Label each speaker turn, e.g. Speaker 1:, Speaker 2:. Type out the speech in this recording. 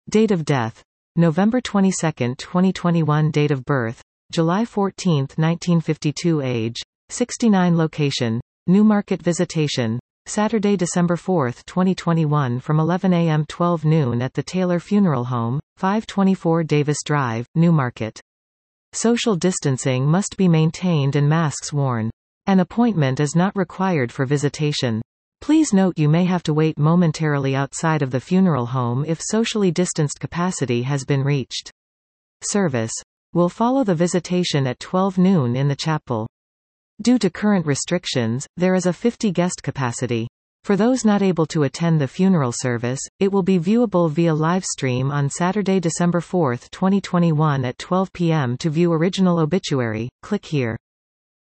Speaker 1: Date of death: November 22, 2021. Date of birth: July 14, 1952. Age: 69. Location: Newmarket. Visitation: Saturday, December 4, 2021 from 11 a.m. 12 noon at the Taylor Funeral Home, 524 Davis Drive, Newmarket. Social distancing must be maintained and masks worn. An appointment is not required for visitation. Please note you may have to wait momentarily outside of the funeral home if socially distanced capacity has been reached. Service will follow the visitation at 12 noon in the chapel. Due to current restrictions, there is a 50 guest capacity. For those not able to attend the funeral service, it will be viewable via live stream on Saturday, December 4, 2021 at 12 p.m. To view original obituary, click here.